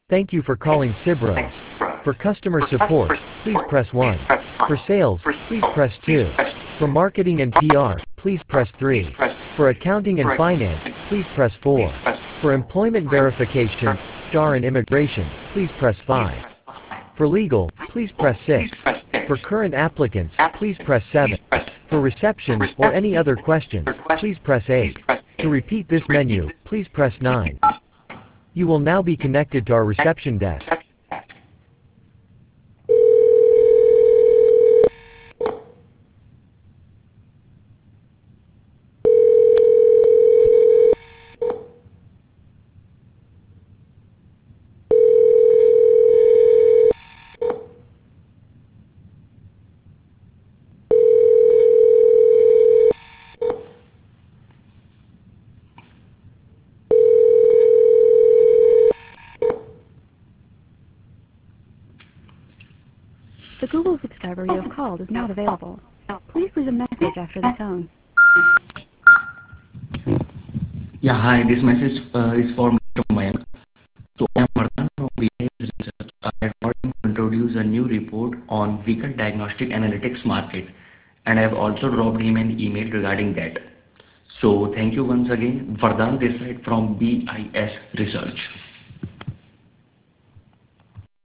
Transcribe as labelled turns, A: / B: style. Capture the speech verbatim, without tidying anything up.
A: Thank you for calling Cibros. For customer support, please press one. For sales, please press two. For marketing and P R, please press three. For accounting and finance, please press four. For employment verification, H R and immigration, please press five. For legal, please press six. For current applicants, please press seven. For reception, or any other questions, please press eight. To repeat this menu, please press nine. You will now be connected to our reception desk.
B: The Google subscriber you have called is not available. Please leave a message after the tone.
C: Yeah, hi, this message uh, is for Mister Mayank. So I am Vardhan from B I S Research. I want to introduce a new report on vehicle diagnostic analytics market, and I have also dropped him an email regarding that. So thank you once again, Vardhan this side from B I S Research.